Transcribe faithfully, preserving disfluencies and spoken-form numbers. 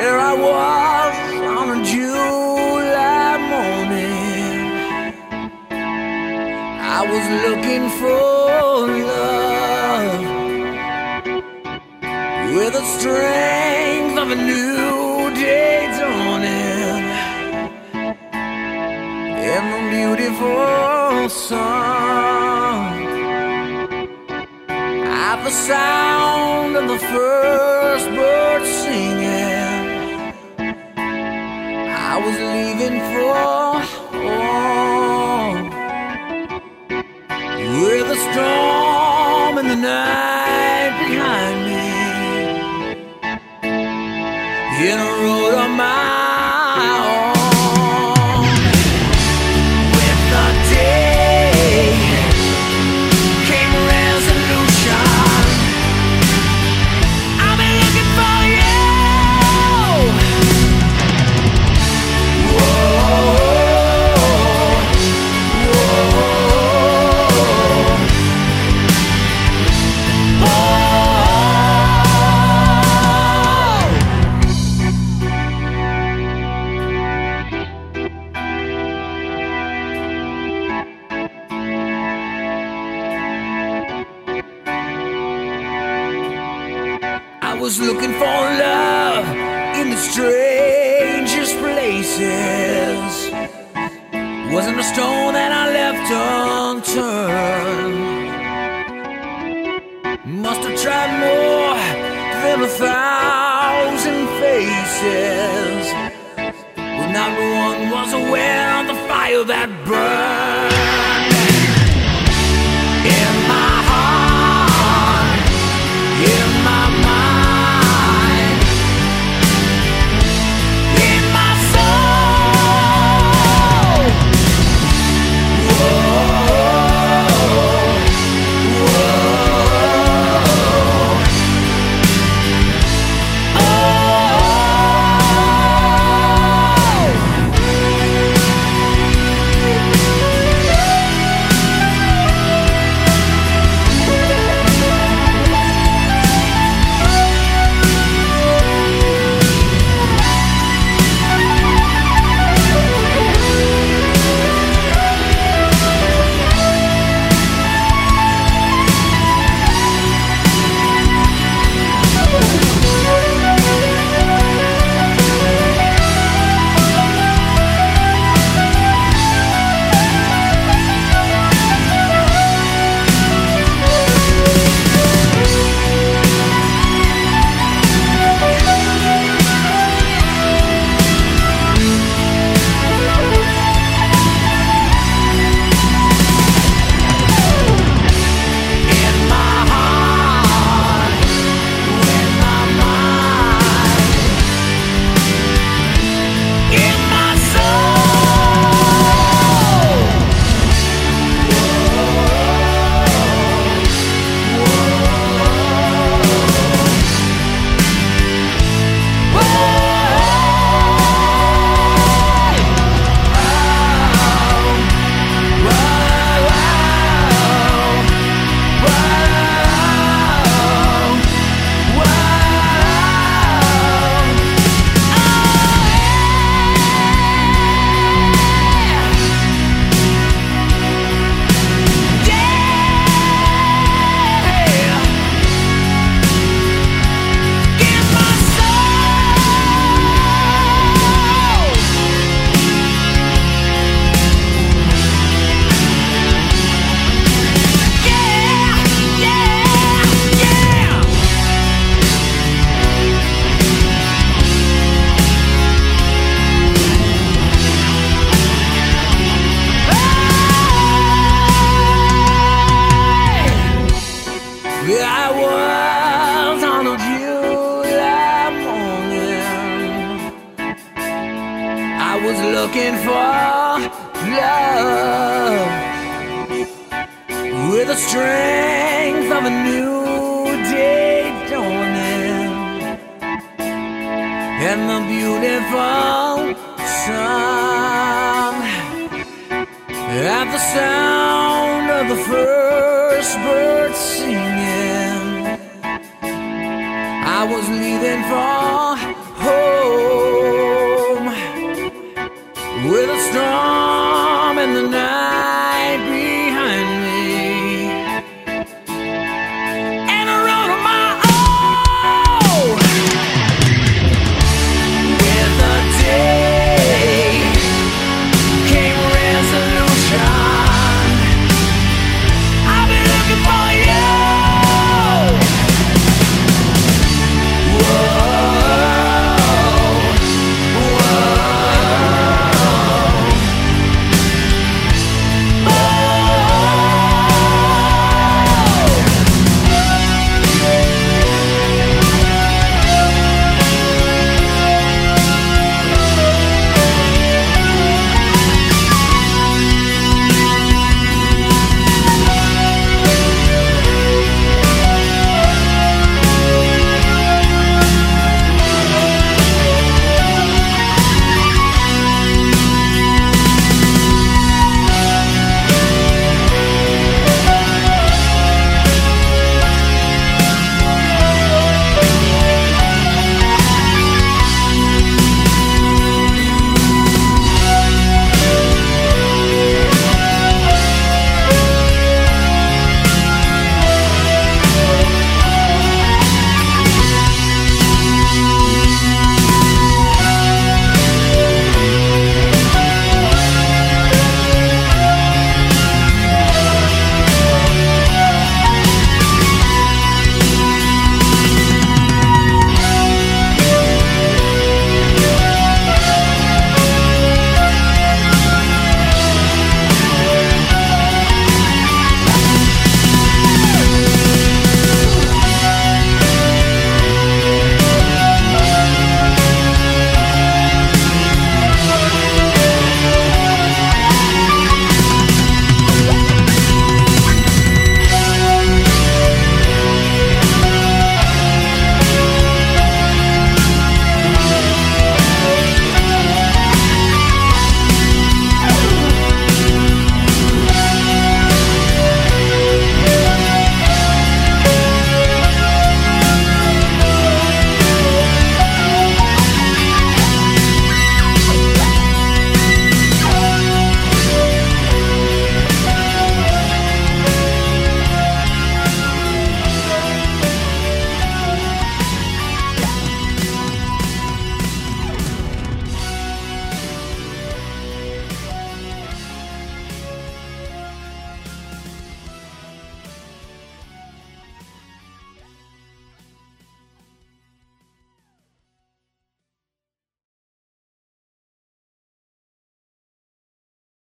There I was on a July morning. I was looking for love with the strength of a new day dawning in the beautiful sun. At the sound of the first bird singing, I was leaving for home, with a storm in the night behind me, in a road of my own. With the day came resolution. I've been looking for you. Whoa, whoa, I was looking for love in the strangest places. Wasn't a stone that I left unturned. Must have tried more than a thousand faces, but not one was aware of the fire that burned in my heart, in my mind. I was on a July morning. I was looking for love with the strength of a new day dawning and the beautiful sun. At the sound of the first bird singing, I was leaving for